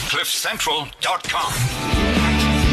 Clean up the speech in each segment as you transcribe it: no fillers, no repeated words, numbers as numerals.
CliffCentral.com.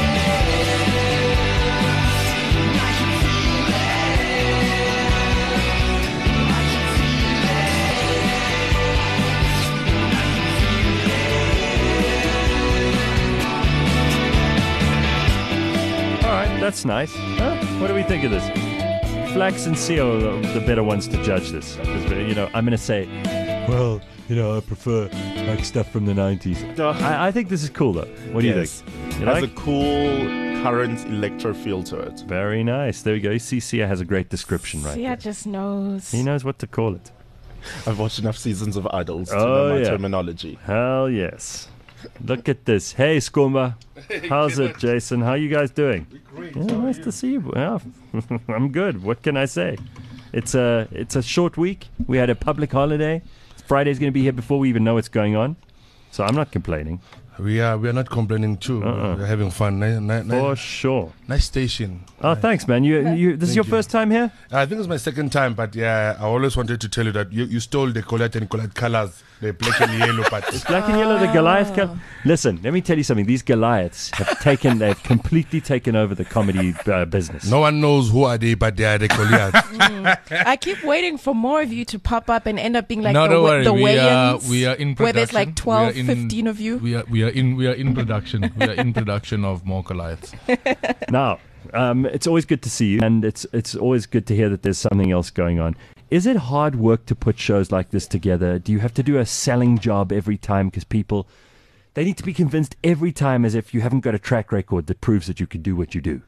That's nice. Huh? What do we think of this? Flax and Seal are the better ones to judge this. You know, I'm going to say, well, you know, I prefer like stuff from the 90s. I think this is cool, though. What do you think? It has a cool current electro feel to it. Very nice. There we go. You see, Sia has a great description right Sia there. just knows. He knows what to call it. I've watched enough seasons of Idols to know my terminology. Hell yes. Look at this. Hey, Skumba. How's it, Jason? How you guys doing? Great. Yeah, nice to see you. Yeah, I'm good. What can I say? It's a short week. We had a public holiday. Friday's going to be here before we even know what's going on. So I'm not complaining. We are not complaining too. We're having fun. For sure. Nice station. Oh, thanks, man. This is your first time here? I think it's my second time, but yeah, I always wanted to tell you that you stole the Colette and Colette colors, the black and yellow part. Black and yellow, the Goliath color. Listen, let me tell you something. These Goliaths they've completely taken over the comedy business. No one knows who are they, but they are the Goliaths. I keep waiting for more of you to pop up and end up being like don't worry. the Wayans, we are in production. where there's like 12, 15 of you. We are in production. We are in production of more Goliaths. Now, it's always good to see you, and it's always good to hear that there's something else going on. Is it hard work to put shows like this together? Do you have to do a selling job every time? Because people, they need to be convinced every time as if you haven't got a track record that proves that you can do what you do.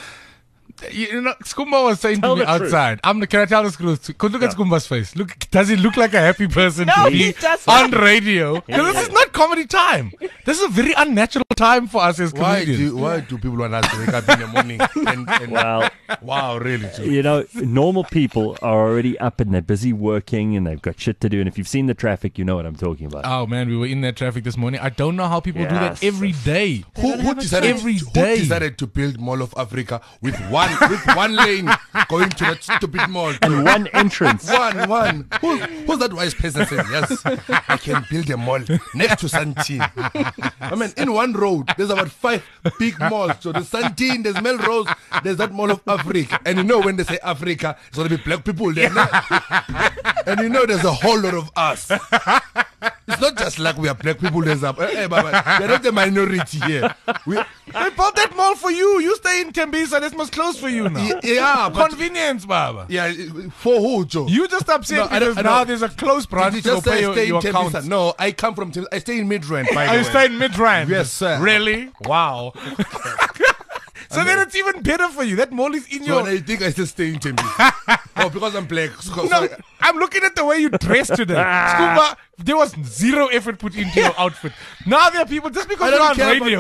You know, Skumba was saying to me outside, can I tell the truth? Because look at Skumba's face. Look, does he look like a happy person to be on radio? Because this is not comedy time. This is a very unnatural time for us as comedians. Why do people want us to wake up in the morning? Well, wow, really? Too. You know, normal people are already up and they're busy working and they've got shit to do. And if you've seen the traffic, you know what I'm talking about. Oh man, we were in that traffic this morning. I don't know how people do that every day. Who decided to build Mall of Africa with one lane going to that stupid mall and one entrance? One. Who's that wise person saying, yes, I can build a mall next to Santine. I mean, in one road, there's about 5 big malls. So there's Santine, there's Melrose, there's that Mall of Africa. And you know when they say Africa, it's going to be black people there. And you know there's a whole lot of us. It's not just like we are black people. We're not the minority here. They bought that mall for you. You stay in Tembisa. This must close for you now. Yeah, convenience, Baba. Yeah, for who, Joe? You just upset because now there's a close branch to just pay stay your in account. Tembisa. No, I come from Tembisa. I stay in Midrand. By the way. You stay in Midrand? Yes, sir. Really? Wow. So then it's even better for you. That mall is in your... So I think I still stay in Tembisa. Oh, because I'm black. No, I'm looking at the way you dress today. Skumba, there was zero effort put into your outfit. Now there are people, just because you're on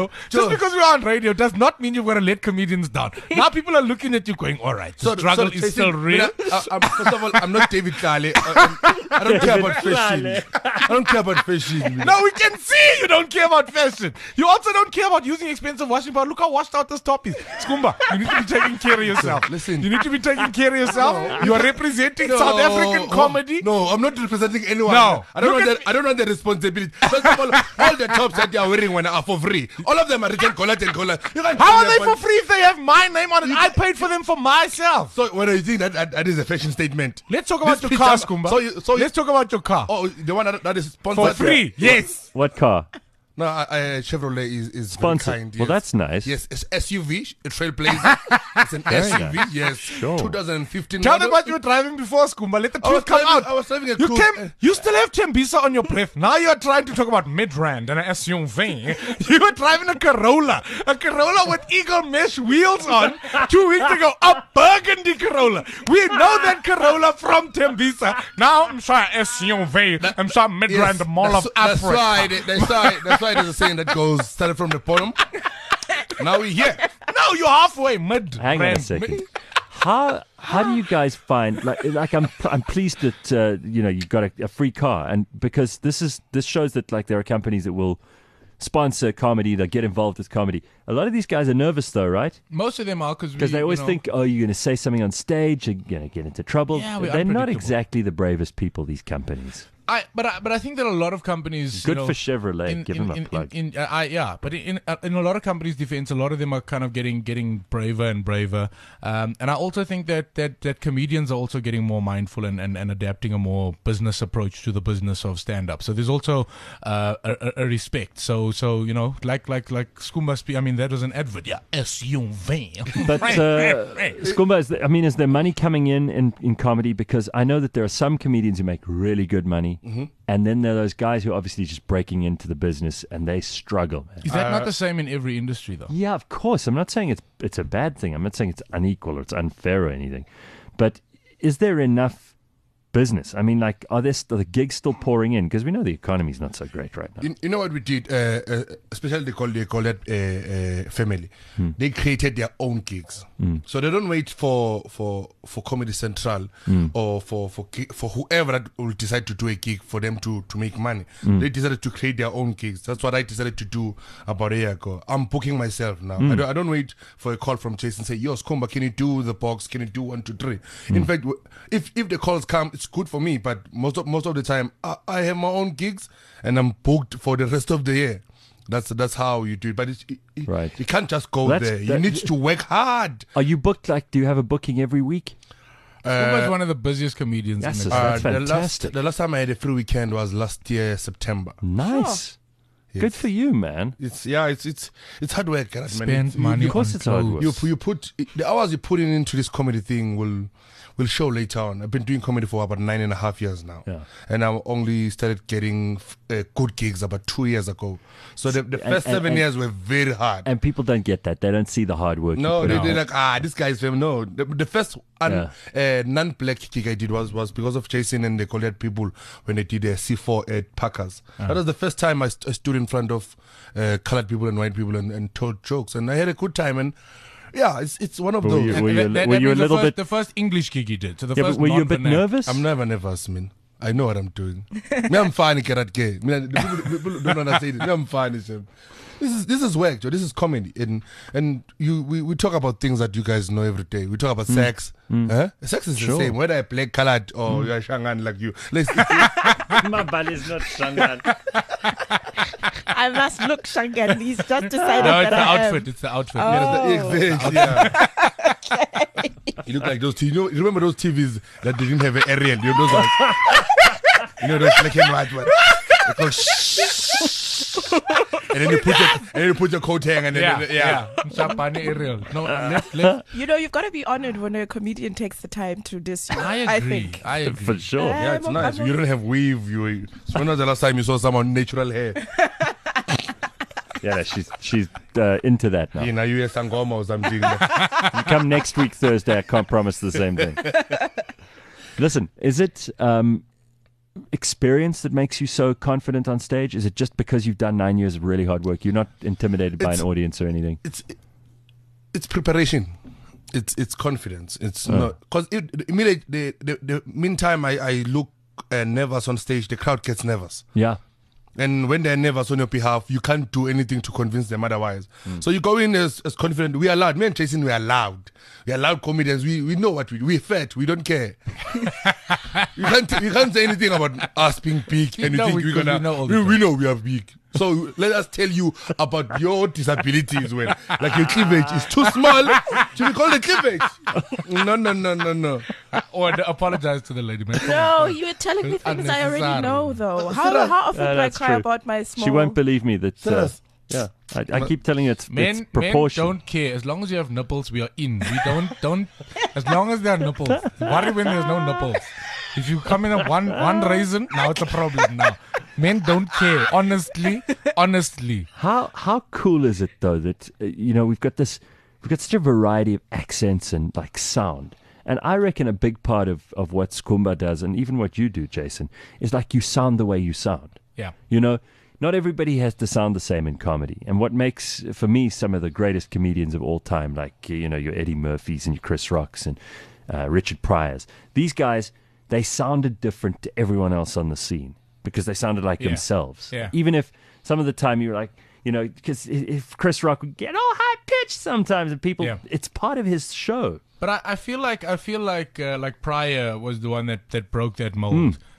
radio, does not mean you've got to let comedians down. Now people are looking at you going, all right, the struggle is still real. First of all, I'm not David Kale. I don't care about fashion. I don't care about fashion. No, we can see you don't care about fashion. You also don't care about using expensive washing powder. Look how washed out this top is. Skumba, you need to be taking care of yourself. Listen. You need to be taking care of yourself. No. You are representing South African comedy. No, I'm not representing anyone. No. I don't want the responsibility. First of all the tops that you are wearing when are for free. All of them are written Colette and Colette. How are they for free if they have my name on it? I paid for them for myself. So when you think that is a fashion statement? Let's talk about your car, Skumba. Let's talk about your car. Oh, the one that is sponsored for free. Yes. What car? No, Chevrolet is sponsored. Kind, yes. Well, that's nice. Yes, it's SUV, a Trailblazer. It's an SUV. Nice. Yes, sure. 2015. Tell them what you were driving before, Skumba. Let the truth come out. I was driving a coupe. You still have Tembisa on your breath. Now you are trying to talk about Midrand and an SUV. You were driving a Corolla with Eagle mesh wheels on 2 weeks ago. A burgundy Corolla. We know that Corolla from Tembisa. Now I'm sorry, SUV. I'm sorry, Midrand, the Mall of Africa. That's why there's a saying that goes started from the bottom. Now we're here. No, you're halfway mid. Hang on a second. How do you guys find like I'm pleased that you got a free car, and because this shows that like there are companies that will sponsor comedy, that get involved with comedy. A lot of these guys are nervous though, right? Most of them are because they always think, oh, you're going to say something on stage, you're going to get into trouble. Yeah, they're not exactly the bravest people, these companies. But I think that a lot of companies Good for Chevrolet. Give them a plug. But in a lot of companies' defense, a lot of them are kind of getting braver and braver. And I also think that comedians are also getting more mindful and adapting a more business approach to the business of stand up. So there's also a respect. So like Skumba I mean, that was an advert. Yeah, SUV. But Skumba, is there money coming in comedy? Because I know that there are some comedians who make really good money, and then there are those guys who are obviously just breaking into the business and they struggle. Man. Is that not the same in every industry, though? Yeah, of course. I'm not saying it's a bad thing. I'm not saying it's unequal or it's unfair or anything. But is there enough business? I mean, like, are the gigs still pouring in? Because we know the economy's not so great right now. You know what we did? Especially they call that family. They created their own gigs, so they don't wait for Comedy Central or for whoever that will decide to do a gig for them to make money. They decided to create their own gigs. That's what I decided to do about a year ago. I'm booking myself now. I don't wait for a call from Jason say, "Yo, Skumba, can you do the box? Can you do 1, 2, 3?" In fact, if the calls come, it's good for me, but most of the time I have my own gigs and I'm booked for the rest of the year. That's how you do it. But right. You can't just go there. You need to work hard. Are you booked? Like, do you have a booking every week? Skumba one of the busiest comedians in the that's fantastic. The last time I had a free weekend was last year September. Nice. Yes. Good for you, man. It's hard work. Spend money. Of course, it's hard work. You put the hours you put into this comedy thing will show later on. I've been doing comedy for about 9.5 years now, and I only started getting good gigs about 2 years ago. So the first 7 years were very hard. And people don't get that. They don't see the hard work. No, they're like, this guy's famous. No, the first non-black gig I did was because of Jason and the colored people when they did a C4 at Packers. That was the first time I stood in front of colored people and white people and told jokes, and I had a good time. And yeah, it's one of those. Were you a little bit the first English gig you did? So the yeah, first were you a bit nervous? I'm never nervous, man. I know what I'm doing. Me, I'm fine, Karat Gay. People don't understand it. Me, I'm fine, Shem. This is work, Joe. This is comedy, and we talk about things that you guys know every day. We talk about sex. Sex is the same, whether I play colored or you're Shangan like you. My body is not Shangan. I must look Shangan. He's just decided No, it's that the I outfit. am. It's the outfit. You look like those TVs. You remember those TVs that didn't have an aerial? You know those ones? You know those black and white ones? They go and then you put your coat hang and then Chapani aerial. No, left. You know, you've got to be honored when a comedian takes the time to diss you. I agree. I think. For sure. Yeah, it's nice. You don't have weave. When was the last time you saw someone natural hair? Yeah, she's into that now. You know, you Sangoma or something. You come next week Thursday. I can't promise the same thing. Listen, is it experience that makes you so confident on stage? Is it just because you've done 9 years of really hard work? You're not intimidated by an audience or anything? It's preparation. It's confidence. It's not because immediately the meantime I look nervous on stage, the crowd gets nervous. Yeah. And when they're nervous on your behalf, you can't do anything to convince them otherwise. So you go in as confident. We are loud. Me and Jason, we are loud. We are loud comedians. We know what we're fat. We don't care. you can't say anything about us being big. And you think we're gonna. We know we are big. So let us tell you about your disabilities when like your cleavage is too small to be called a cleavage. No. Or apologize to the lady, man. No, you're telling me things I already know, though. How often do I cry about my small... She won't believe me that... yeah, I keep telling you it's proportion. Men don't care. As long as you have nipples, we are in. We don't as long as there are nipples. Worry when there's no nipples. If you come in a one raisin, now it's a problem now. Men don't care. Honestly. How cool is it though that we've got such a variety of accents and like sound. And I reckon a big part of what Skumba does, and even what you do, Jason, is like you sound the way you sound. Yeah. Not everybody has to sound the same in comedy. And what makes, for me, some of the greatest comedians of all time, like, your Eddie Murphys and your Chris Rocks and Richard Pryors, these guys, they sounded different to everyone else on the scene because they sounded like themselves. Yeah. Even if some of the time you were like, because if Chris Rock would get all high pitched sometimes, and people, it's part of his show. But I feel like Pryor was the one that broke that mold.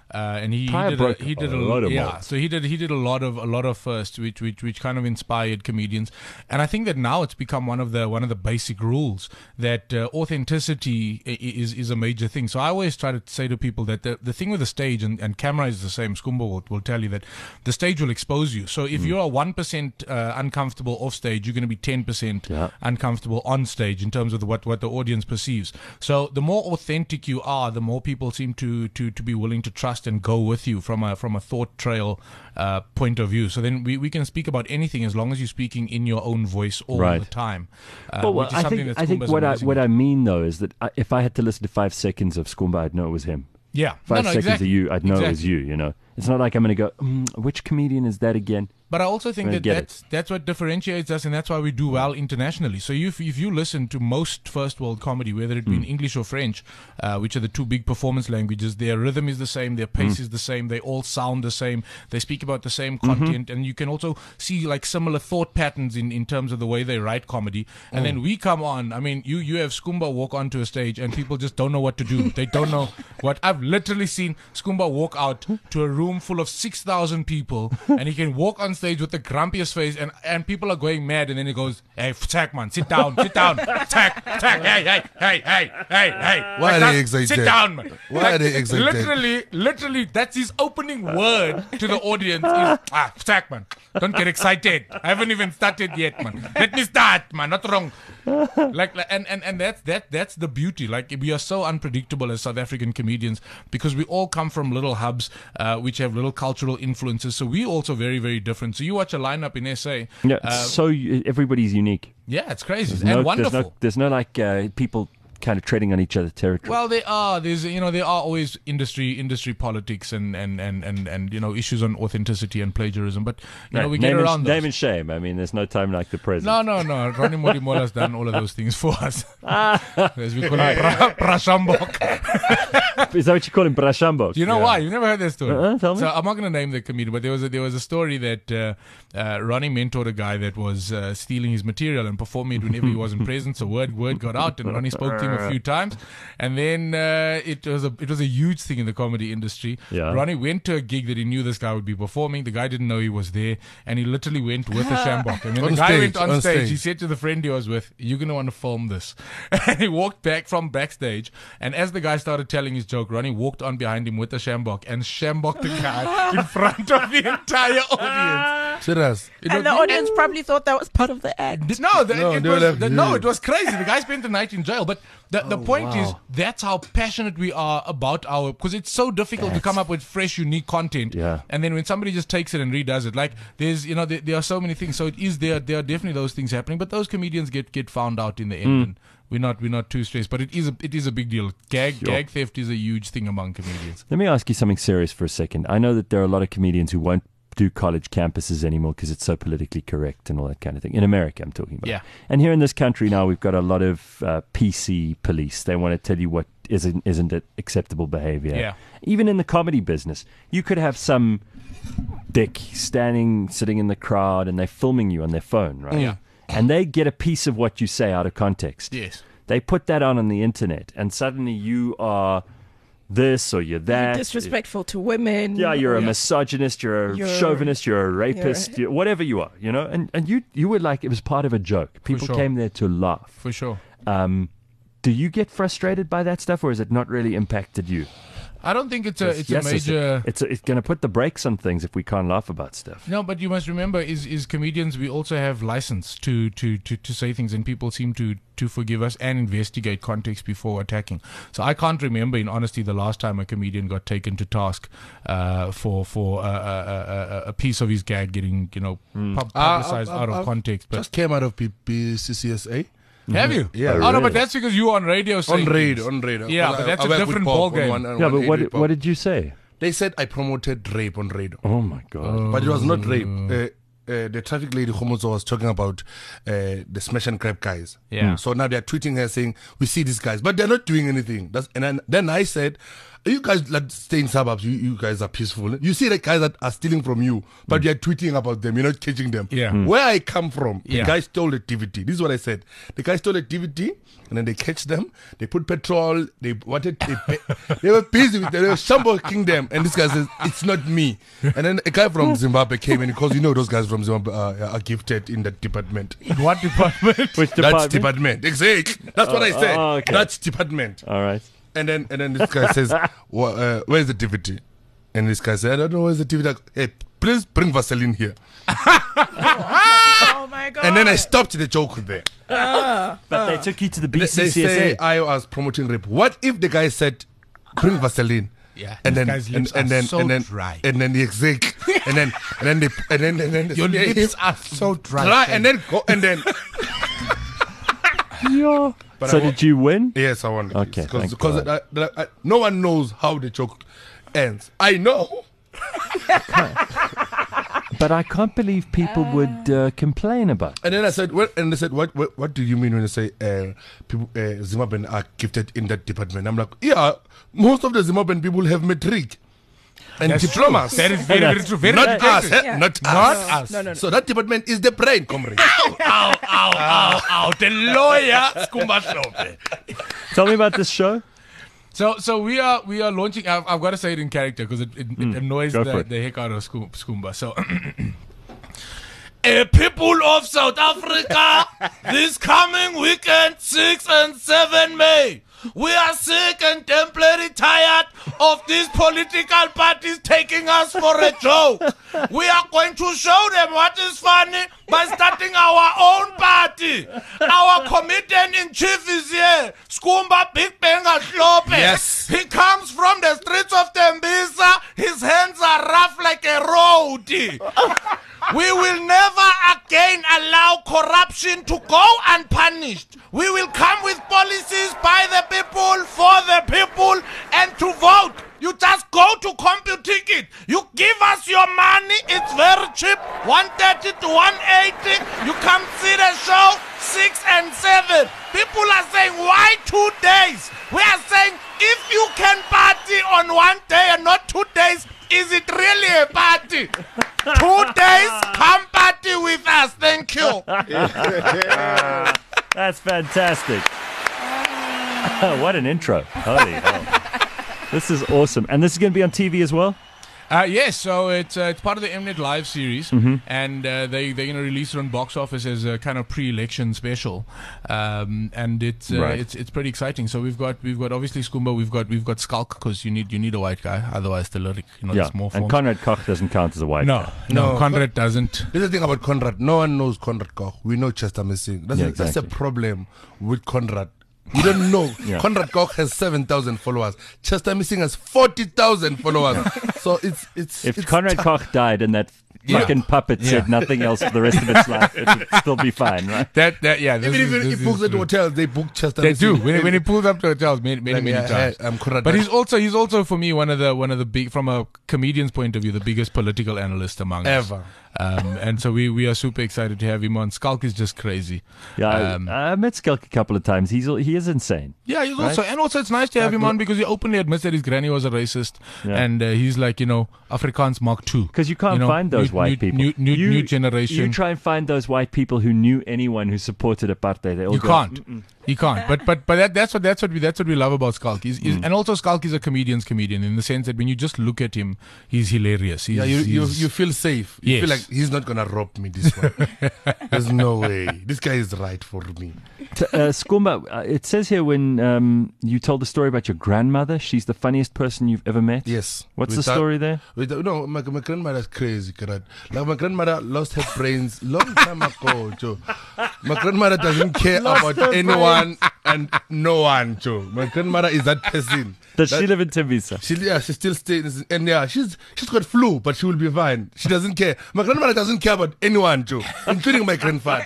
and he Pryor did broke he did a lot of yeah. molds. So he did a lot of firsts, which kind of inspired comedians. And I think that now it's become one of the basic rules that authenticity is a major thing. So I always try to say to people that the thing with the stage and camera is the same. Skumba will tell you that the stage will expose you. So if you are 1% uncomfortable off stage, you're going to be 10% uncomfortable on stage in terms of what the audience perceives. So the more authentic you are, the more people seem to be willing to trust and go with you from a thought trail point of view. So then we can speak about anything as long as you're speaking in your own voice all the time. Well, I think what I mean though is that if I had to listen to 5 seconds of Skumba, I'd know it was him. Yeah, 5 seconds of you, I'd know it was you. You know, it's not like I'm going to go, which comedian is that again? But I also think that's what differentiates us, and that's why we do well internationally. So if you listen to most first world comedy, whether it be in English or French, which are the two big performance languages, their rhythm is the same, their pace is the same, they all sound the same, they speak about the same content, and you can also see like similar thought patterns in terms of the way they write comedy. And then we come on, I mean, you have Skumba walk onto a stage and people just don't know what to do. They don't know what. I've literally seen Skumba walk out to a room full of 6,000 people, and he can walk on stage with the grumpiest face, and people are going mad, and then he goes, "Hey, Tack man, sit down, Tack, hey, Why are they excited? Sit down, man." Why are they excited? Literally, that's his opening word to the audience is, Tack man, don't get excited. I haven't even started yet, man. Let me start, man. Not wrong. And that's the beauty. Like, we are so unpredictable as South African comedians because we all come from little hubs which have little cultural influences. So we also very, very different. So you watch a lineup in SA. Yeah, everybody's unique. Yeah, it's crazy and wonderful. There's no like people kind of treading on each other's territory. Well, there are always industry politics and issues on authenticity and plagiarism, but we get around those. Name and shame. I mean, there's no time like the present. No. Ronnie Modimola's done all of those things for us. As we call him, Brashambok. Is that what you call him, Brashambok? Do you know why? You've never heard that story. Tell me. So I'm not going to name the comedian, but there was a story that Ronnie mentored a guy that was stealing his material and performing it whenever he wasn't present. So word got out, and Ronnie spoke to him a few times, and then it was a huge thing in the comedy industry. Yeah. Ronnie went to a gig that he knew this guy would be performing. The guy didn't know he was there, and he literally went with a shambok. And when the guy went on stage, he said to the friend he was with, "You're going to want to film this." And he walked back from backstage, and as the guy started telling his joke, Ronnie walked on behind him with the shambok and shamboked the guy in front of the entire audience. Serious. And the audience probably thought that was part of the act. It was crazy. The guy spent the night in jail, but the point is, that's how passionate we are about because it's so difficult to come up with fresh, unique content. Yeah. And then when somebody just takes it and redoes it, like there's, there are so many things. So there are definitely those things happening, but those comedians get found out in the end. And we're not too stressed, but it is a big deal. Gag theft is a huge thing among comedians. Let me ask you something serious for a second. I know that there are a lot of comedians who won't do college campuses anymore because it's so politically correct and all that kind of thing. In America, I'm talking about. Yeah. And here in this country now, we've got a lot of PC police. They want to tell you what isn't acceptable behavior. Yeah. Even in the comedy business, you could have some dick sitting in the crowd and they're filming you on their phone, right? Yeah. And they get a piece of what you say out of context. Yes. They put that on the internet, and suddenly you are this or you're that. Disrespectful to women. Yeah, you're a misogynist, you're a chauvinist, you're a rapist, whatever you are, and you were like, it was part of a joke. People came there to laugh. For sure. Do you get frustrated by that stuff, or has it not really impacted you? I don't think it's a major. It's going to put the brakes on things if we can't laugh about stuff. No, but you must remember, is comedians, we also have license to say things, and people seem to forgive us and investigate context before attacking. So I can't remember, in honesty, the last time a comedian got taken to task for a piece of his gag getting publicized out of context. But just came out of PCCSA. Have you? Yeah. Oh, no, but that's because you were on radio saying On radio. Yeah, but that's a different ballgame. Yeah, but what did you say? They said I promoted rape on radio. Oh, my God. But it was not rape. The traffic lady Khomozo was talking about the smash and grab guys. Yeah. So now they're tweeting her saying, we see these guys, but they're not doing anything. And then I said, You guys that stay in suburbs, you guys are peaceful. You see the guys that are stealing from you, but you're tweeting about them, you're not catching them. Yeah. Where I come from, the Yeah. guy stole a DVD. This is what I said. The guy stole a DVD, and then they catch them, they put petrol, they were busy with them, they were shambling them, and this guy says, it's not me. And then a guy from Zimbabwe came in, because you know those guys from Zimbabwe are gifted in that department. What department? Which That's department? department. Exactly. That's what I said. okay. That's department. All right. And then this guy says, where's the DVD? And this guy said, I don't know where's the DVD. Like, hey, please bring Vaseline here. Oh my god. And then I stopped the joke there. But they took you to the They say BCCSA. I was promoting rape. What if the guy said, bring Vaseline? Yeah. And this then guy's lips and are then so and then dry. and then the exec and then Your lips are so dry. dry and then go and then Yeah. But So I wa- did you win? yes, I won. Okay, thank Because no one knows how the joke ends. I know. But I can't believe people would complain about. And then I said, what? And they said, what do you mean when you say people Zimbabwean are gifted in that department? I'm like, yeah, most of the Zimbabwean people have matric and That's diplomas. true. That is very, very true. Very Not very us, true. eh? Yeah. Not Not us. us. No. So that department is the brain, comrade. Ow. The lawyer, Skumba Shope. Tell me about this show. So we are launching. I've got to say it in character because it annoys Go for the it. heck out of Skumba. So, people of South Africa, this coming weekend, 6 and 7 May. We are sick and temporarily tired of these political parties taking us for a joke. We are going to show them what is funny by starting our own party. Our comedian in chief is here, Skumba Big Benga Shlope. Yes. He comes from the streets of Tembisa. His hands are rough like a roadie. We will never again allow corruption to go unpunished. We will come with policies by the people, for the people, and to vote. You just go to CompuTicket. You give us your money. It's very cheap. 130 to 180. You come see the show. 6 and 7. People are saying, why 2 days? We are saying, if you can party on 1 day and not 2 days, is it really a party? 2 days, come party with us. Thank you. That's fantastic. What an intro. Holy hell. This is awesome. And this is going to be on TV as well? Yes, so it's part of the Mnet Live series, and they're going to release it on box office as a kind of pre-election special, and it's Right. it's pretty exciting. So we've got obviously Skumba, we've got Skulk because you need a white guy, otherwise the lyric, Yeah. there's more And forms. Conrad Koch doesn't count as a white guy. No, No. Conrad doesn't. This is the thing about Conrad. No one knows Conrad Koch. We know Chester Missing. That's, Yeah, that's a exactly. problem with Conrad. We don't know. Yeah. Conrad Koch has 7,000 followers. Chester Missing has 40,000 followers. So it's If it's Conrad Koch died and that Yeah. fucking puppet Yeah. said nothing else for the rest of its life, it would still be fine, right? This even if is- he this books is at true. hotels, they book Chester They do Missing. when he pulls up to hotels many Like, yeah, times. I'm Conrad. But he's also for me one of the big, from a comedian's point of view, the biggest political analyst among us. ever. And so we are super excited to have him on. Skulk is just crazy. Yeah, Um, I met Skulk a couple of times. He is insane. Yeah, he's Right? also it's nice to have him on because he openly admits that his granny was a racist, Yeah. and he's like, Afrikaans Mark II. Because you can't find those white people. New generation. You try and find those white people who knew anyone who supported apartheid. They all You go, can't. "Mm-mm." You can't. But that's what we love about Skulk. And also Skulk is a comedian's comedian in the sense that when you just look at him, he's hilarious. Yeah, you feel safe. You Yes. feel like he's not gonna rob me this one. There's no way. This guy is right for me. Skumba, it says here when you told the story about your grandmother, she's the funniest person you've ever met. Yes. What's the Without- story there? No, my grandmother's crazy, Karat. Like my grandmother lost her brains long time ago, Joe. My grandmother doesn't care about anyone and no one, Joe. My grandmother is that person. Does she live in Tembisa? She still stays, and yeah, she's got flu, but she will be fine. She doesn't care. My grandmother doesn't care about anyone, Joe, including my grandfather.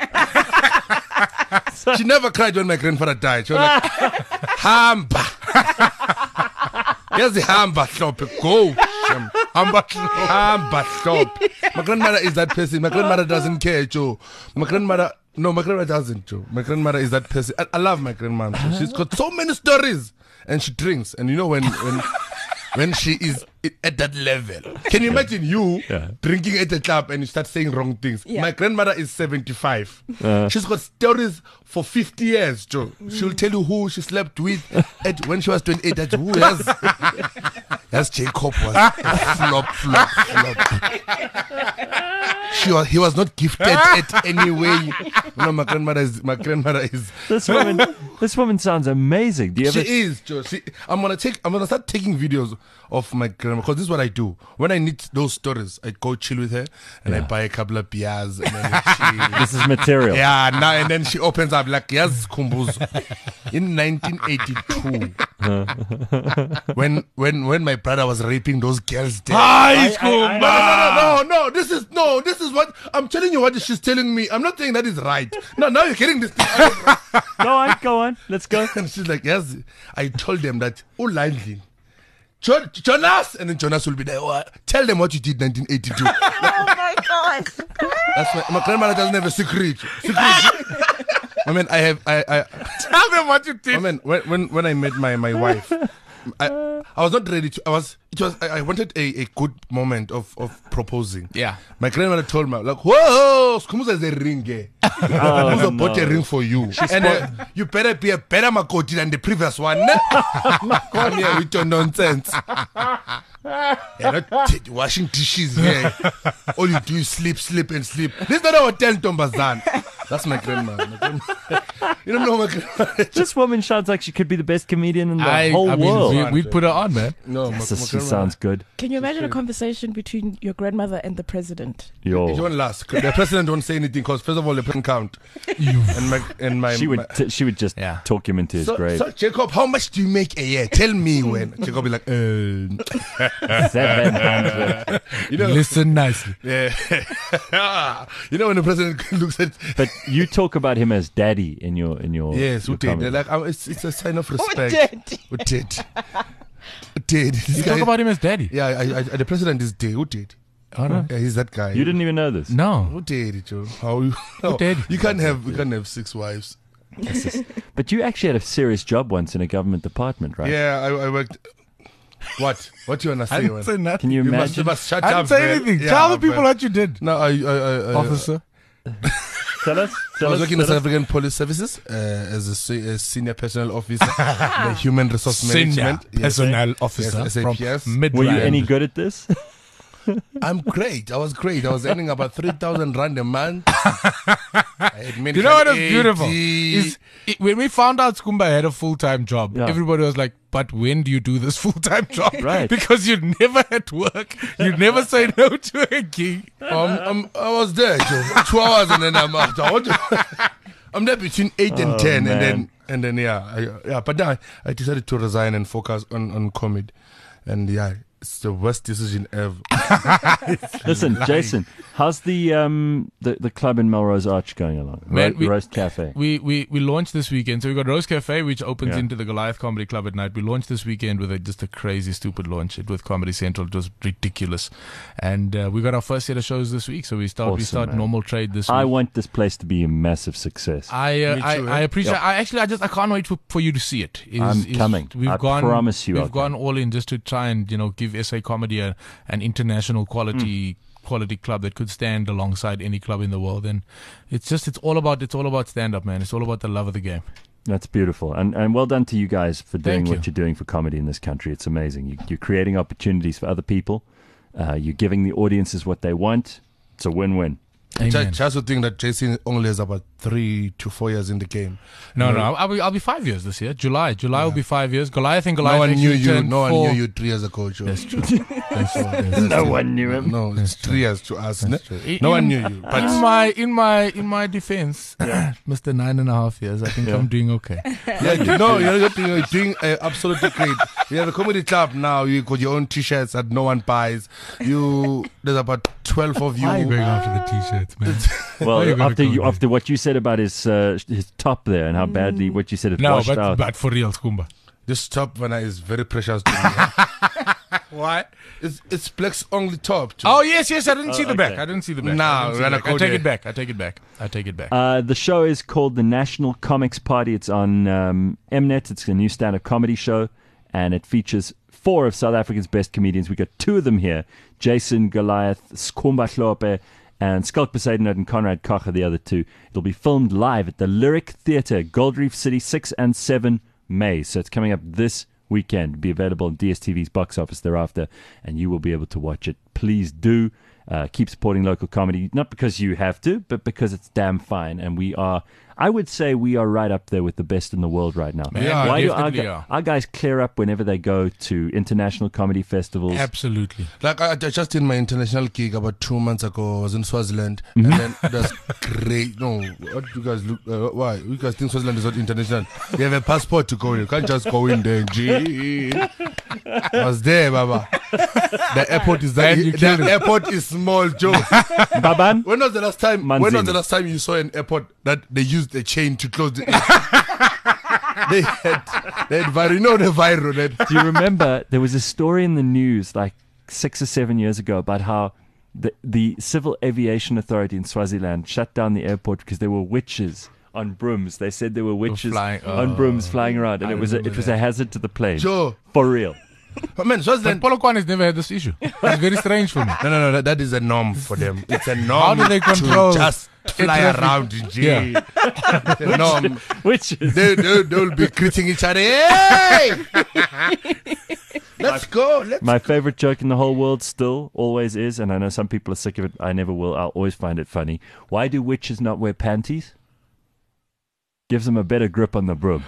She never cried when my grandfather died. She was like, Hamba. Here's the Hamba shop. Go. Hamba shop. My grandmother is that person. My grandmother doesn't care, Joe. My grandmother doesn't, Joe. My grandmother is that person. I love my grandma. Joe. She's got so many stories. And she drinks. And you know when when she is at that level. Can you imagine you drinking at the club and you start saying wrong things? Yeah. My grandmother is 75. She's got stories for 50 years, Joe. She'll tell you who she slept with when she was 28. That who has Jacob was flop. He was not gifted it anyway. No, my grandmother is. This woman sounds amazing. Do you ever? She is, Joe. I'm gonna start taking videos of my grandma, because this is what I do when I need those stories. I go chill with her and I buy a couple of beers and then This is material. yeah, now and then she opens up like, yes, Kumbuzo. In 1982, when my brother was raping those girls dead. No, this is what I'm telling you. What she's telling me, I'm not saying that is right. No, now you're getting this thing. Go on. Let's go. And she's like, yes, I told them that. Jonas, and then Jonas will be there. Oh, tell them what you did 1982. Oh my God. That's my grandmother doesn't have a secret. I mean, I Tell them what you did. I mean, when I met my wife, I was not ready to. I wanted a good moment of proposing. Yeah. My grandmother told me like, whoa, Skumuza is a ring. Skumuza bought a ring for you, and you better be a better makoti than the previous one. Come here with your nonsense. You're not washing dishes here. All you do is sleep. This is not our hotel, Tombazan. That's my grandma. You don't know my grandma. This woman sounds like she could be the best comedian in the whole world. We'd put her on, man. No, She sounds good. Can you imagine a conversation between your grandmother and the president? It won't last. The president won't say anything because first of all, the president count. She would just talk him into his grave. So Jacob, how much do you make a year? Tell me when. Jacob will be like, 700. Listen nicely. Yeah. When the president looks at. But you talk about him as daddy in your Yes, your who did? comedy. Like, it's a sign of respect. Who did? You talk about him as daddy. Yeah, the president is dead. Who did? Oh, no. Yeah, he's that guy. You didn't even know this. No. Who did it, Joe? Who did? You can't have 6 wives. But you actually had a serious job once in a government department, right? Yeah, I worked. What? What you wanna I say? didn't man? say nothing. Can you You imagine? must shut I up. didn't say man. anything. Yeah, Tell the people man. what you did, No, officer. Tell us. I was working in the South African Police Services as a senior personnel officer, the human resource Senior management. personnel officer Yes, from SAPS. Midrand. Were you any good at this? I'm great. I was great. I was earning about 3,000 rand a month. You know what is beautiful? When we found out Skumba had a full-time job, everybody was like, but when do you do this full-time job? Right. Because you never had work. You never say no to a gig. I was there, Joe. 2 hours and then I'm out. I'm there between 8 and 10 man. and then but then I decided to resign and focus on comedy. And it's the worst decision ever. Listen, Jason, how's the club in Melrose Arch going along? Man, Roast Cafe. We launched this weekend. So we got Roast Cafe, which opens into the Goliath Comedy Club at night. We launched this weekend with just a crazy, stupid launch. It with Comedy Central. It was ridiculous. And we got our first set of shows this week. So we start man. normal trade this week. I want this place to be a massive success. I appreciate. I can't wait for you to see it. I'm coming. I promise you. We've gone all in just to try and give SA Comedy an international quality club that could stand alongside any club in the world. And it's all about stand up, man. It's all about the love of the game. That's beautiful, and well done to you guys for doing Thank what you. you're doing for comedy in this country. It's amazing. You're creating opportunities for other people. You're giving the audiences what they want. It's a win-win. Amen. Just to think that Jason only has about 3 to 4 years in the game. No, I'll be 5 years this year. July will be 5 years. Goliath No one knew you. turned No one 4. knew you 3 years ago, Joe. That's true. No one knew him. No, it's 3 years to us. true. No one knew you. But In my defense, Mr. 9.5 years, I think I'm doing okay. you're doing absolutely great. You have a comedy club now. You got your own T-shirts that no one buys. There's about 12 of you. Why are you going after the t-shirts, man? Well, Why are you gonna go there? after what you said about his top there and how badly what you said it washed out. but for real, Skumba. This top one is very precious to me. Why? It's Black's only top. Too. Oh yes, I didn't see the back. okay. I didn't see the back. Nah, I didn't see we're the gonna back. I go take there. it back. I take it back. The show is called the National Comics Party. It's on Mnet. It's a new stand-up comedy show, and it features 4 of South Africa's best comedians. We got 2 of them here: Jason Goliath, Skhumba Hlope, and Skulk Besaidenout and Conrad Koch are the other 2. It'll be filmed live at the Lyric Theatre, Gold Reef City, 6 and 7 May. So it's coming up this weekend. It'll be available on DSTV's box office thereafter, and you will be able to watch it. Please do. Keep supporting local comedy, not because you have to, but because it's damn fine. And I would say we are right up there with the best in the world right now. Yeah, Why do definitely our guys clear up whenever they go to international comedy festivals? Absolutely. Like I just did my international gig about 2 months ago. I was in Swaziland, and then that's great. No, what do you guys look? Why you guys think Swaziland is not international? You have a passport to go in. You can't just go in there. Gee, I was there, Baba. The airport is there. The airport is small, Joe. Baban? When was the last time? Manzini. When was the last time you saw an airport that they used a chain to close the? they had the viral. Do you remember there was a story in the news like 6 or 7 years ago about how the Civil Aviation Authority in Swaziland shut down the airport because there were witches on brooms. They said there were witches on brooms flying around, and it was a hazard to the plane. Sure. For real. But man, Swaziland. Polokwane has never had this issue. It's very strange for me. No. That is a norm for them. It's a norm. How do they control to just fly around in jail? Yeah. It's a norm. Witches. They'll be greeting each other. Hey! Let's go. My favorite joke in the whole world still always is, and I know some people are sick of it. I never will. I'll always find it funny. Why do witches not wear panties? Gives them a better grip on the broom.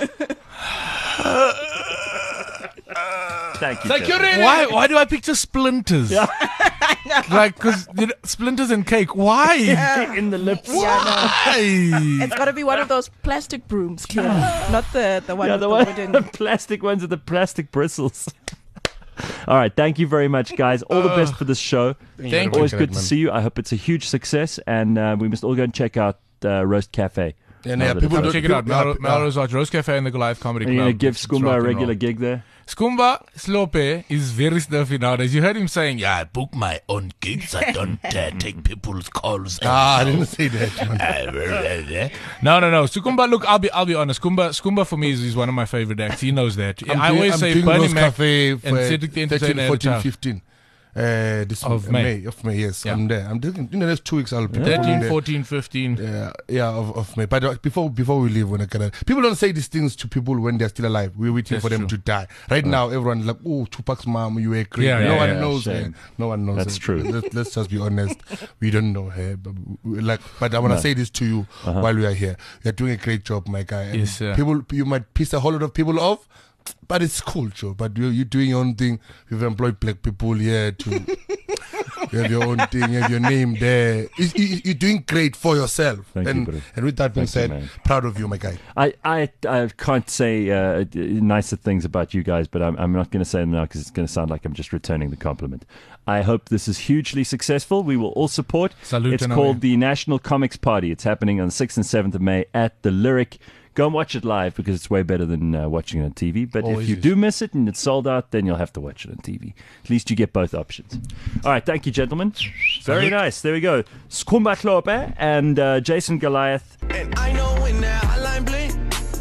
Thank you. Security. Why do I picture splinters? Yeah. Like, because splinters and cake. Why? In the lips. Why? It's got to be one of those plastic brooms, clearly. Not the one Yeah, with the wooden. plastic ones with the plastic bristles. All right, thank you very much, guys. All the best for this show. Thank Always you. good to see you. I hope it's a huge success, and we must all go and check out Roast Cafe. And yeah, people Check it out. Melrose Arch Roast Cafe and the Goliath Comedy Are Club. you going to give It's Skhumba rock a and regular roll. gig there? Skhumba Hlope is very stuffy nowadays. You heard him saying, "Yeah, I book my own gigs. I don't take people's calls." I didn't say that. No. Skhumba, look, I'll be honest. Skhumba for me is one of my favorite acts. He knows that. I always say doing Bernie Rose Mac Cafe and for Cedric the Entertainer. 13, 14, 15. This Of May. May, yes. Yeah. I'm there. I'm doing in the next 2 weeks. I'll be 13, 14, 15. of May. But before we leave, when people don't say these things to people when they're still alive. We're waiting That's for them true. to die. Right now, everyone's like, "Oh, Tupac's mom, you were great." Yeah, no yeah, one yeah, knows shame. her. No one knows. That's her. true. Let's just be honest. We don't know her. But I want to say this to you while we are here. You're doing a great job, my guy. And Yes, sir. people, you might piss a whole lot of people off. But it's cool, Joe. But you're doing your own thing. You've employed black people here to. You have your own thing. You have your name there. You're doing great for yourself. Thank you, buddy. And with that being Thank you, said, man. proud of you, my guy. I can't say nicer things about you guys, but I'm not going to say them now because it's going to sound like I'm just returning the compliment. I hope this is hugely successful. We will all support. Salute It's and called away. the National Comics Party. It's happening on the 6th and 7th of May at the Lyric. Go and watch it live because it's way better than watching it on TV. But Always if you is. do miss it and it's sold out, then you'll have to watch it on TV. At least you get both options. All right, thank you, gentlemen. Very nice. There we go. Skhumba Hlope and Jason Goliath. And I know when that hotline blink,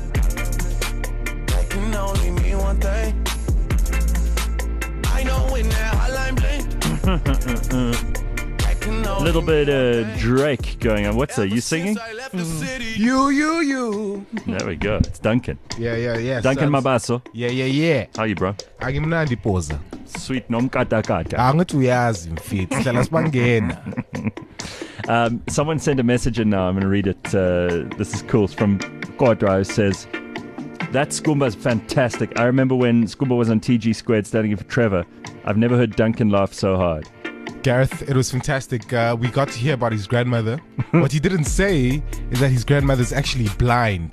that can only mean one thing. I know when that hotline blink. A little bit Drake going on. What's that? You singing? You. There we go. It's Duncan. Yeah. Duncan sons. Mabaso. Yeah. How are you, bro? Angimnandi poza. Sweet nomkatakata. Angithi uyazi mfethu. Sihlala sibangena. Someone sent a message in now. I'm going to read it. This is cool. It's from Kodra, who says, that Skhumba's fantastic. I remember when Skhumba was on TG Squared standing in for Trevor. I've never heard Duncan laugh so hard. Gareth, it was fantastic. We got to hear about his grandmother. What he didn't say is that his grandmother's actually blind.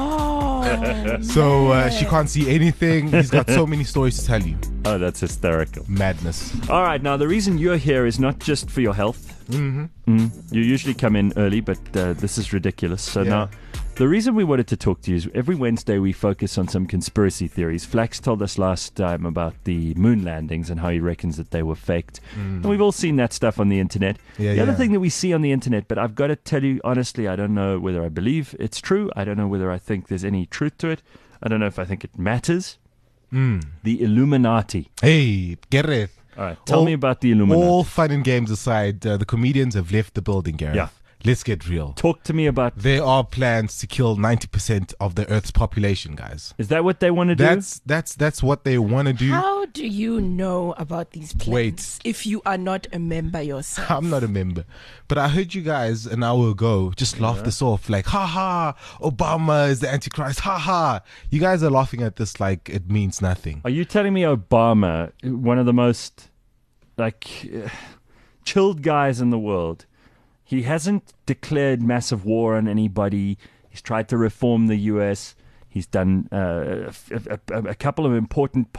So she can't see anything. He's got so many stories to tell you. Oh, that's hysterical. Madness. All right, now the reason you're here is not just for your health. You usually come in early, but this is ridiculous. So now, the reason we wanted to talk to you is every Wednesday we focus on some conspiracy theories. Flax told us last time about the moon landings and how he reckons that they were faked. And we've all seen that stuff on the internet. The other thing that we see on the internet, but I've got to tell you honestly, I don't know whether I believe it's true. I don't know whether I think there's any truth to it. I don't know if I think it matters. The Illuminati. Hey, Gareth. All right, tell me about the Illuminati. All fun and games aside, the comedians have left the building, Gareth. Yeah. Let's get real. Talk to me about. There are plans to kill 90% of the Earth's population, guys. Is that what they want to do? That's what they want to do. How do you know about these plans Wait. if you are not a member yourself? I'm not a member. But I heard you guys an hour ago just laugh this off like, ha ha, Obama is the Antichrist, ha ha. You guys are laughing at this like it means nothing. Are you telling me Obama, one of the most chilled guys in the world, he hasn't declared massive war on anybody. He's tried to reform the U.S. He's done a couple of important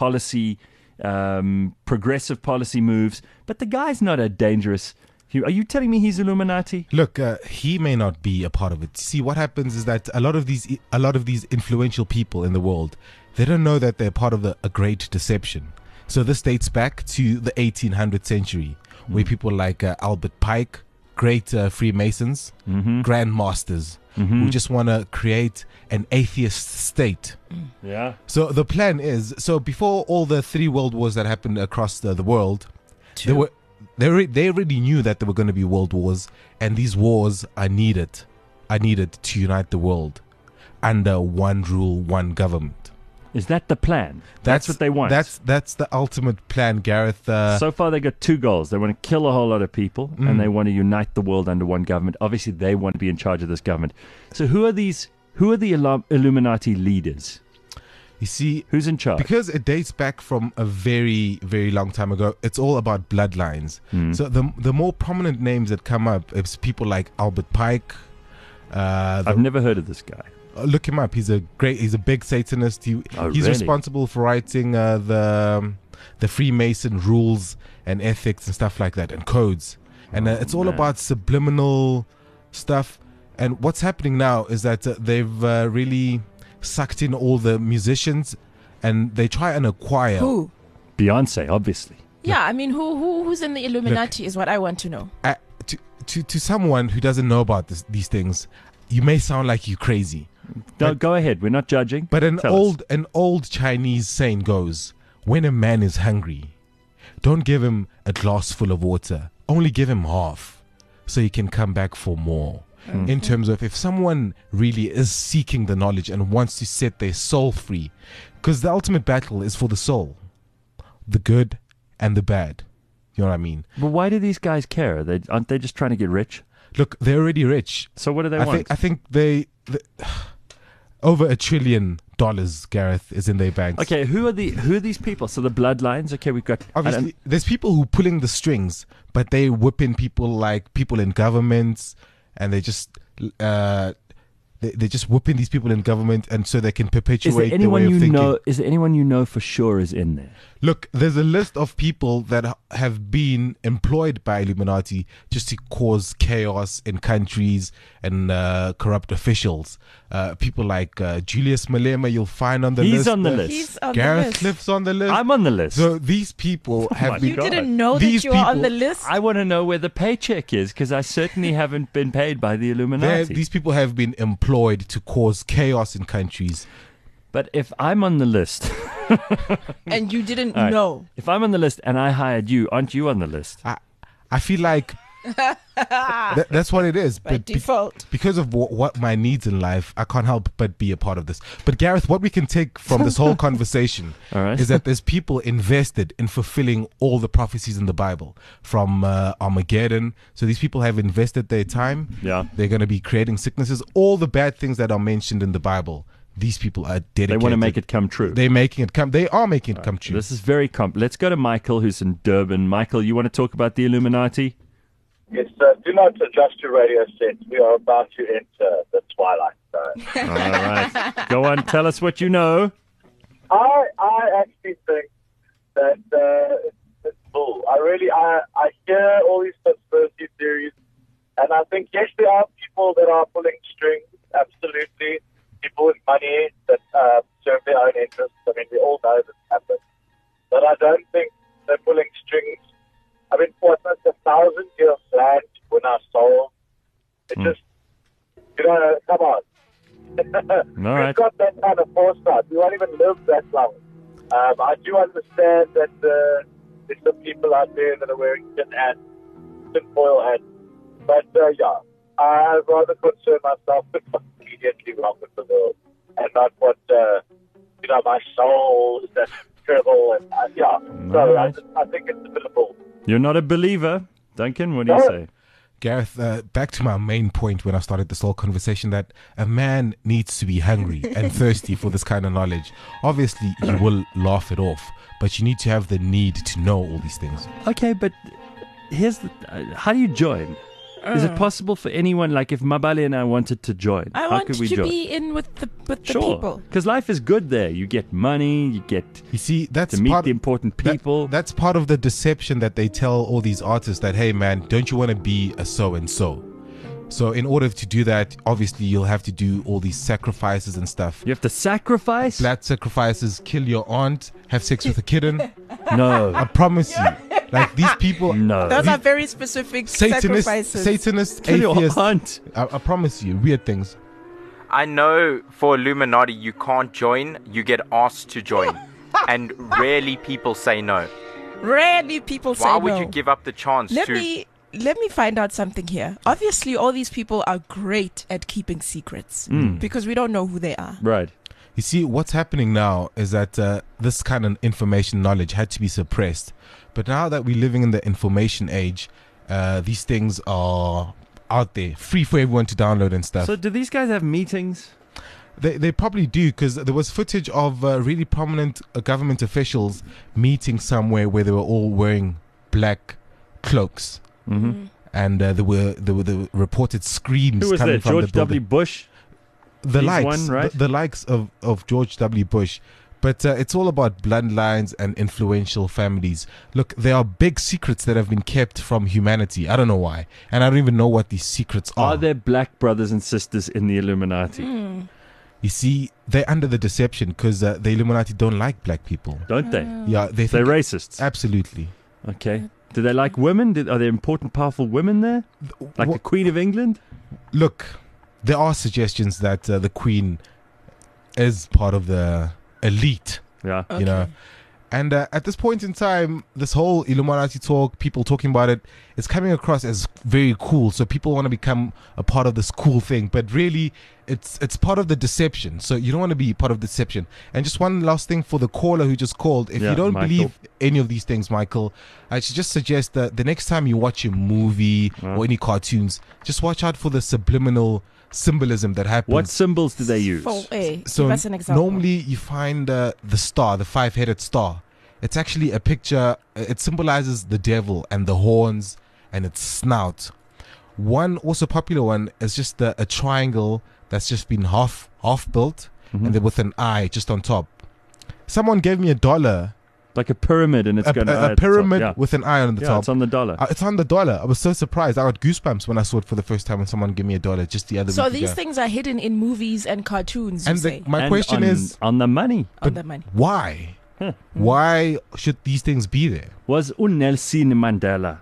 progressive policy moves. But the guy's not a dangerous. Are you telling me he's Illuminati? Look, he may not be a part of it. See, what happens is that a lot of these influential people in the world, they don't know that they're part of a great deception. So this dates back to the 1800th century, where people like Albert Pike, great Freemasons, grandmasters, who just want to create an atheist state. Yeah. So the plan is, before all the 3 world wars that happened across the world, they already knew that there were going to be world wars, and these wars are needed to unite the world under one rule, one government. Is that the plan? That's what they want. That's the ultimate plan, Gareth. So far, they got 2 goals. They want to kill a whole lot of people, and they want to unite the world under one government. Obviously, they want to be in charge of this government. So, who are the Illuminati leaders? You see, who's in charge? Because it dates back from a very, very long time ago. It's all about bloodlines. So the more prominent names that come up is people like Albert Pike. I've never heard of this guy. Look him up. He's a big Satanist. He's really? responsible for writing the Freemason rules and ethics and stuff like that, and codes. And it's all about subliminal stuff. And what's happening now is that they've really sucked in all the musicians, and they try and acquire Who? Beyonce, obviously. Yeah, I mean, who's in the Illuminati is what I want to know. To someone who doesn't know about these things, you may sound like you're crazy. Go ahead. We're not judging. But an old Chinese saying goes, when a man is hungry, don't give him a glass full of water. Only give him half so he can come back for more. In terms of if someone really is seeking the knowledge and wants to set their soul free, because the ultimate battle is for the soul, the good and the bad. You know what I mean? But why do these guys care? Aren't they just trying to get rich? Look, they're already rich. So what do they want? I think they over $1 trillion, Gareth, is in their banks. Okay, who are these people? So the bloodlines. Okay, we've got obviously there's people who pulling the strings, but they whipping people like people in governments, and they just they're just whipping these people in government, and so they can perpetuate their way of thinking. Is there anyone you know for sure is in there? Look, there's a list of people that have been employed by Illuminati just to cause chaos in countries and corrupt officials. People like Julius Malema, you'll find on the list. He's on the list. He's on Gareth the list. Cliff's on the list. I'm on the list. So these people have been. You didn't know that you were on the list? I want to know where the paycheck is, because I certainly haven't been paid by the Illuminati. These people have been employed to cause chaos in countries. But if I'm on the list... and you didn't right. know. If I'm on the list and I hired you, aren't you on the list? I feel like that's what it is. By default. Because of what my needs in life, I can't help but be a part of this. But Gareth, what we can take from this whole conversation is that there's people invested in fulfilling all the prophecies in the Bible from Armageddon. So these people have invested their time. Yeah. They're going to be creating sicknesses. All the bad things that are mentioned in the Bible, these people are dedicated. They want to make it come true. They are making it come true. This is very Let's go to Michael, who's in Durban. Michael, you want to talk about the Illuminati? Yes, do not adjust your radio set. We are about to enter the twilight zone. All right. Go on, tell us what you know. I actually think that it's bull. I hear all these conspiracy theories, and I think, yes, there are people that are pulling strings, absolutely. People with money that serve their own interests. I mean, we all know this happens. But I don't think they're pulling strings. I mean, for us, 1,000 years of land win our souls. It just, come on. All right. We've got that kind of foresight. We won't even live that long. I do understand that there's some people out there that are wearing tinfoil hats. But yeah, I'd rather concern myself with what's immediately wrong with the world and not what, my soul is that trouble. And yeah, so Right. I think it's a bit of both. You're not a believer, Duncan. What do you No. say? Gareth, back to my main point when I started this whole conversation, that a man needs to be hungry and thirsty for this kind of knowledge. Obviously, you will laugh it off, but you need to have the need to know all these things. Okay, but here's the. How do you join? Is it possible for anyone, like if Mabale and I wanted to join? I how want could we to join? be in with the Sure, people. because life is good there. You get money, you get You see, that's to meet part the important people. That's part of the deception that they tell all these artists that, hey man, don't you want to be a so and so? So in order to do that, obviously you'll have to do all these sacrifices and stuff. You have to sacrifice. Blood sacrifices, kill your aunt, have sex with a kitten. No, I promise you, like these people, no. Those are very specific sacrifices. Satanists, Kill your atheists. aunt. I promise you, weird things. I know for Illuminati you can't join, you get asked to join. And rarely people say no. Rarely people say Why would no. you give up the chance Let to... me find out something here. Obviously, all these people are great at keeping secrets because we don't know who they are. Right. You see, what's happening now is that this kind of information knowledge had to be suppressed. But now that we're living in the information age, these things are out there, free for everyone to download and stuff. So do these guys have meetings? They probably do, because there was footage of really prominent government officials meeting somewhere where they were all wearing black cloaks. Mm-hmm. And there were the reported screams Who was coming there? from George the building. W. Bush. The He's likes, one, right? the likes of George W. Bush. But it's all about bloodlines and influential families. Look, there are big secrets that have been kept from humanity. I don't know why. And I don't even know what these secrets are. Are there black brothers and sisters in the Illuminati? You see, they're under the deception because the Illuminati don't like black people. Don't they? Yeah, they They're think, racists. absolutely. Okay. Do they like women? Are there important, powerful women there? Like the Queen of England? Look, there are suggestions that the Queen is part of the elite. Yeah. You know. And at this point in time, this whole Illuminati talk, people talking about it, it's coming across as very cool. So people want to become a part of this cool thing. But really, it's part of the deception. So you don't want to be part of deception. And just one last thing for the caller who just called. If Yeah, you don't Michael. believe any of these things, Michael, I should just suggest that the next time you watch a movie or any cartoons, just watch out for the subliminal symbolism that happens. What symbols do they use? So give us an example. normally you find the star, the five-headed star. It's actually a picture. It symbolizes the devil and the horns and its snout. One also popular one is just a triangle that's just been half built and then with an eye just on top. Someone gave me $1. Like a pyramid, and it's got an eye a at the top. pyramid Yeah. with an eye on the Yeah, top. it's on the dollar. It's on the dollar. I was so surprised. I got goosebumps when I saw it for the first time when someone gave me $1 just the other So week these ago. things are hidden in movies and cartoons, you And say, my And question on, is, on the money. on the money. why? Why should these things be there? Was Nelson Mandela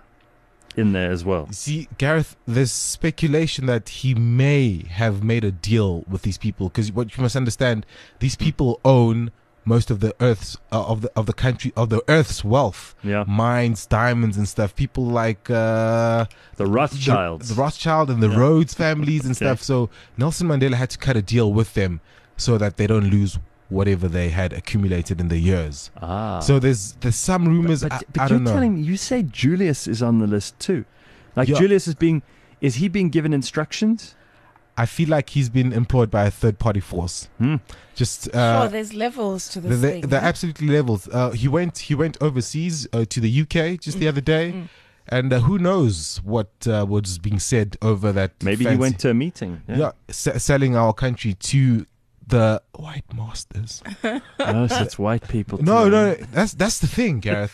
in there as well? You see, Gareth, there's speculation that he may have made a deal with these people, because what you must understand, these people own most of the Earth's of the country of the Earth's wealth, Yeah. mines, diamonds, and stuff. People like The Rothschilds. the Rothschild and the Rhodes families and stuff. So Nelson Mandela had to cut a deal with them so that they don't lose whatever they had accumulated in the years. Ah. So there's some rumors. But I you're don't know. telling me, you say Julius is on the list too. Like Yeah. Julius is he being given instructions? I feel like he's been employed by a third-party force. Just Sure, there's levels to this thing. they're absolutely levels. He went overseas to the UK just the other day, and who knows what was being said over that. Maybe he went to a meeting. yeah, selling our country to the white masters. No, so it's white people. No, too. that's the thing, Gareth.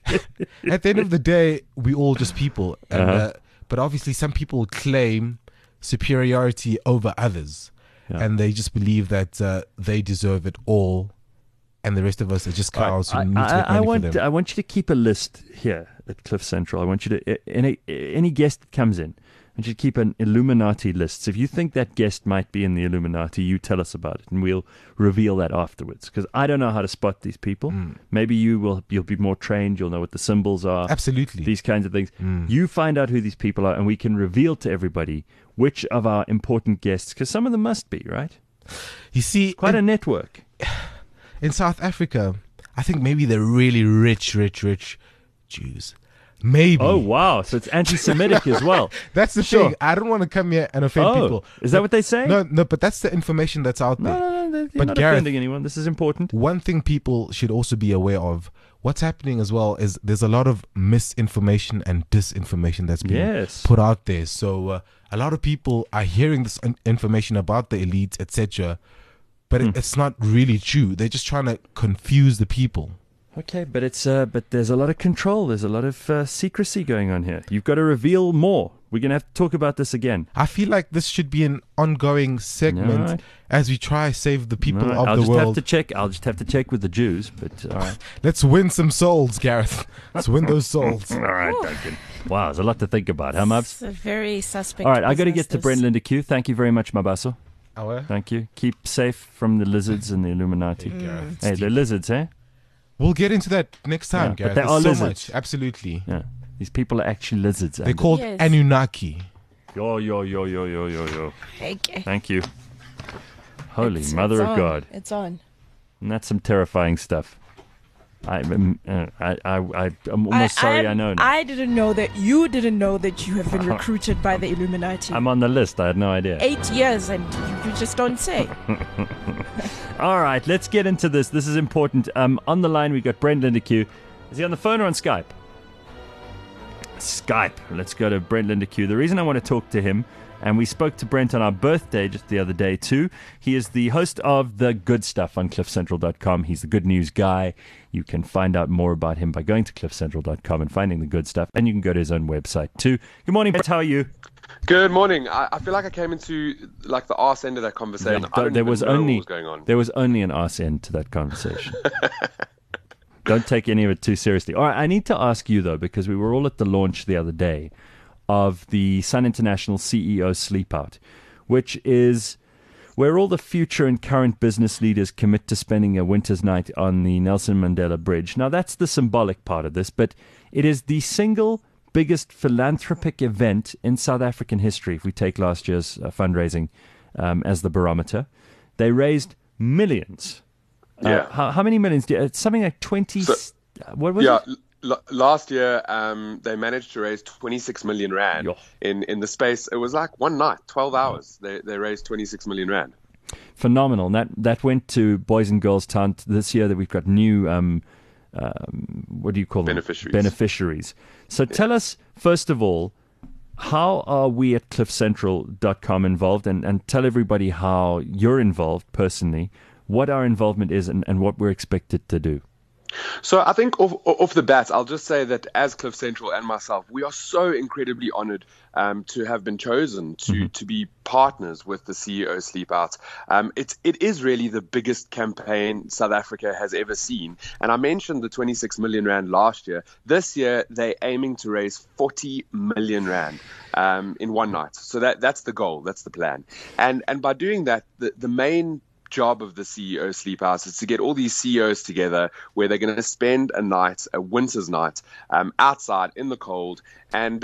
At the end of the day, we all just people, and, but obviously some people claim superiority over others, and they just believe that they deserve it all, and the rest of us are just cows who need to make money for them. I want you to keep a list here at Cliff Central. I want you to any guest that comes in, and should keep an Illuminati list. So if you think that guest might be in the Illuminati, you tell us about it, and we'll reveal that afterwards. Because I don't know how to spot these people. Maybe you'll be more trained. You'll know what the symbols are. Absolutely. These kinds of things. You find out who these people are, and we can reveal to everybody which of our important guests, because some of them must be, right? You see, Quite a network. in South Africa, I think maybe the really rich Jews. Maybe. Oh, wow. So it's anti-Semitic as well. That's the Sure. thing. I don't want to come here and offend people. Is that what they say? No, but that's the information that's out there. No, you're But not Gareth, offending anyone. This is important. One thing people should also be aware of, what's happening as well, is there's a lot of misinformation and disinformation that's being Yes. put out there. So a lot of people are hearing this information about the elites, etc., but it's not really true. They're just trying to confuse the people. Okay, but but there's a lot of control. There's a lot of secrecy going on here. You've got to reveal more. We're going to have to talk about this again. I feel like this should be an ongoing segment Alright. as we try to save the people Alright, of I'll the just world. have to check. I'll just have to check with the Jews. But all right, Let's win some souls, Gareth. Let's win those souls. all right, Duncan. Wow, there's a lot to think about, huh, Mubs? It's a very suspect. All right, I got to business, get to this. Brent Linda Q. Thank you very much, Mabaso. Our Thank you. Keep safe from the lizards and the Illuminati. Gareth. Hey, they're lizards, eh? We'll get into that next time, Yeah, but Gareth. they There's are so lizards. much. Absolutely. Yeah, these people are actually lizards. They're Andy. called Yes. Anunnaki. Yo. Okay. Thank you. Holy It's Mother of on. God. It's on. And that's some terrifying stuff. I'm almost sorry I know now. I didn't know that you didn't know that you have been recruited by the Illuminati. I'm on the list. I had no idea. 8 years and you just don't say. All right, let's get into this. This is important. On the line, we got Brent Linda Q. Is he on the phone or on Skype? Skype. Let's go to Brent Linda Q. The reason I want to talk to him, and we spoke to Brent on our birthday just the other day too. He is the host of The Good Stuff on CliffCentral.com. He's the good news guy. You can find out more about him by going to CliffCentral.com and finding The Good Stuff, and you can go to his own website too. Good morning, Brent. How are you? Good morning. I feel like I came into like the arse end of that conversation. I don't even know what was going on. There was only an arse end to that conversation. Don't take any of it too seriously. All right, I need to ask you, though, because we were all at the launch the other day of the Sun International CEO Sleep Out, which is where all the future and current business leaders commit to spending a winter's night on the Nelson Mandela Bridge. Now, that's the symbolic part of this, but it is the single biggest philanthropic event in South African history, if we take last year's fundraising as the barometer. They raised millions. Yeah. How many millions? It's something like 20. What was it? Last year they managed to raise 26 million rand in the space. It was like one night, 12 hours. They raised 26 million rand. Phenomenal. And that went to Boys and Girls Town this year. That we've got new what do you call them? Beneficiaries. So tell us first of all, how are we at CliffCentral.com involved, and tell everybody how you're involved personally, what our involvement is, and what we're expected to do. So I think off the bat, I'll just say that as Cliff Central and myself, we are so incredibly honored to have been chosen to be partners with the CEO Sleep Out. It is really the biggest campaign South Africa has ever seen. And I mentioned the 26 million rand last year. This year, they're aiming to raise 40 million rand in one night. So that's the goal. That's the plan. And by doing that, the main job of the CEO Sleep Out is to get all these CEOs together where they're going to spend a night, a winter's night, outside in the cold, and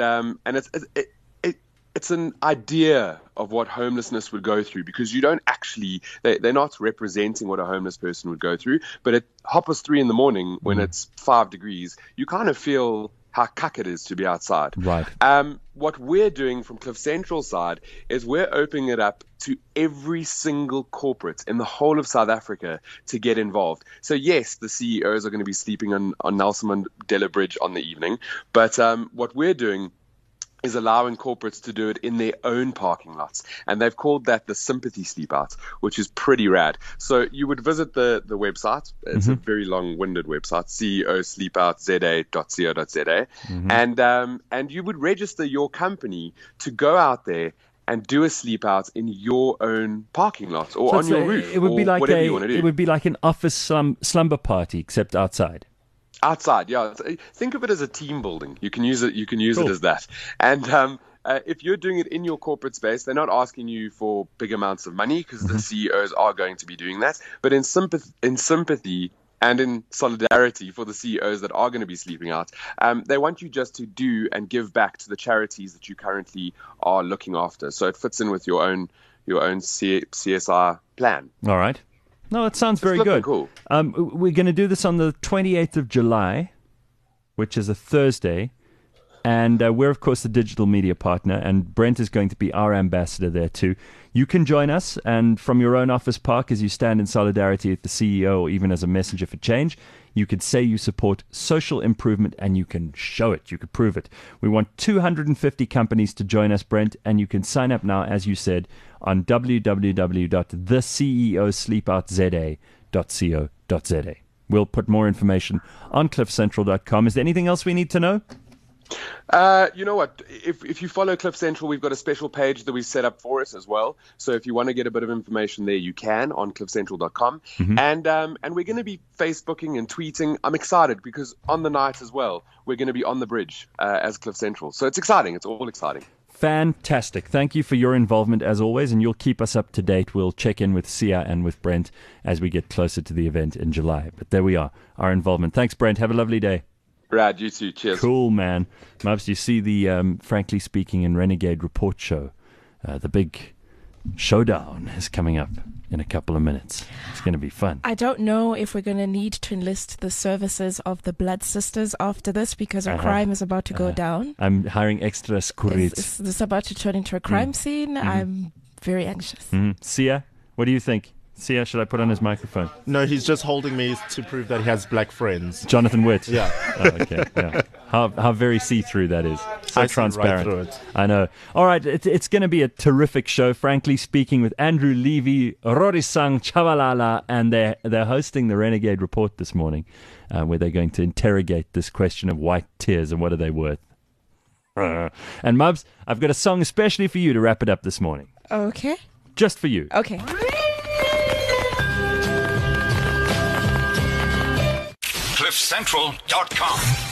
it's an idea of what homelessness would go through, because you don't actually, they're not representing what a homeless person would go through, but at 3:30 when it's 5 degrees, you kind of feel how cuck it is to be outside. Right. What we're doing from Cliff Central side is we're opening it up to every single corporate in the whole of South Africa to get involved. So yes, the CEOs are going to be sleeping on Nelson Mandela Bridge on the evening, but what we're doing is allowing corporates to do it in their own parking lots. And they've called that the Sympathy Sleep Out, which is pretty rad. So you would visit the website. It's a very long-winded website, ceosleepoutza.co.za. And you would register your company to go out there and do a sleep out in your own parking lot or on your roof. It would be like whatever you want to do. It would be like an office slumber party, except outside. Outside, yeah. Think of it as a team building. You can use it. You can use it as that. And if you're doing it in your corporate space, they're not asking you for big amounts of money because the CEOs are going to be doing that. But in sympathy and in solidarity for the CEOs that are going to be sleeping out, they want you just to do and give back to the charities that you currently are looking after. So it fits in with your own CSR plan. All right. No, it sounds very good. Cool. We're going to do this on the 28th of July, which is a Thursday. And we're, of course, the digital media partner, and Brent is going to be our ambassador there too. You can join us, and from your own office park, as you stand in solidarity with the CEO, or even as a messenger for change, you could say you support social improvement, and you can show it. You could prove it. We want 250 companies to join us, Brent, and you can sign up now, as you said, on www.theceosleepoutza.co.za. We'll put more information on cliffcentral.com. Is there anything else we need to know? You know what? If you follow Cliff Central, we've got a special page that we set up for us as well. So if you want to get a bit of information there, you can on cliffcentral.com. And we're going to be Facebooking and tweeting. I'm excited because on the night as well, we're going to be on the bridge as Cliff Central. So it's exciting. It's all exciting. Fantastic. Thank you for your involvement as always, and you'll keep us up to date. We'll check in with Sia and with Brent as we get closer to the event in July. But there we are, our involvement. Thanks, Brent. Have a lovely day. Brad, you too. Cheers. Cool, man. Mubs, you see the Frankly Speaking and Renegade Report show. The big showdown is coming up in a couple of minutes. It's going to be fun. I don't know if we're going to need to enlist the services of the Blood Sisters after this because a crime is about to go down. I'm hiring extra security. Is this about to turn into a crime scene? I'm very anxious. Sia, what do you think? Sia, should I put on his microphone? No, he's just holding me to prove that he has black friends. Jonathan Witt. Yeah. Oh, okay. Yeah. How very see-through that is. So I transparent. See right through it. I know. All right, it's going to be a terrific show. Frankly Speaking with Andrew Levy, Rorisang Chavalala, and they're hosting the Renegade Report this morning, where they're going to interrogate this question of white tears and what are they worth. And Mubs, I've got a song especially for you to wrap it up this morning. Okay. Just for you. Okay. CliffCentral.com